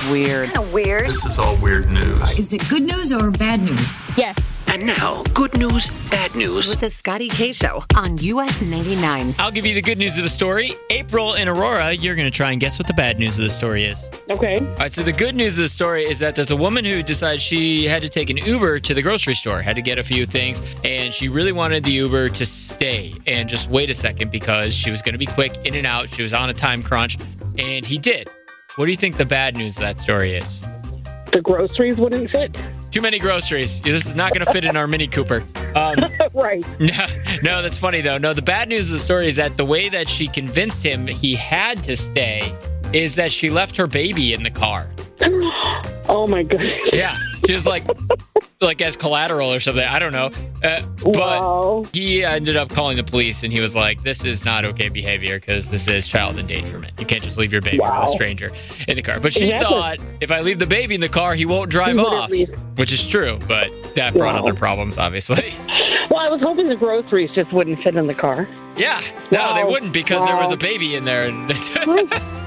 weird. Kind of weird. This is all weird news. Is it good news or bad news? Yes. And now, good news, bad news. With the Scotty K Show on US 99. I'll give you the good news of the story. April and Aurora, you're going to try and guess what the bad news of the story is. Okay. All right, so the good news of the story is that there's a woman who decided she had to take an Uber to the grocery store, had to get a few things, and she really wanted the Uber to stay and just wait a second because she was going to be quick in and out. She was on a time crunch, and he did. What do you think the bad news of that story is? The groceries wouldn't fit? Too many groceries. This is not going to fit in our Mini Cooper. Right. No, that's funny, though. No, the bad news of the story is that the way that she convinced him he had to stay is that she left her baby in the car. Oh, my goodness. Yeah. She was like as collateral or something. I don't know. Wow. But he ended up calling the police, and he was like, this is not okay behavior because this is child endangerment. You can't just leave your baby with a stranger in the car. But she thought, if I leave the baby in the car, he won't drive off, which is true. But that brought other problems, obviously. Well, I was hoping the groceries just wouldn't fit in the car. Yeah. No, they wouldn't because there was a baby in there.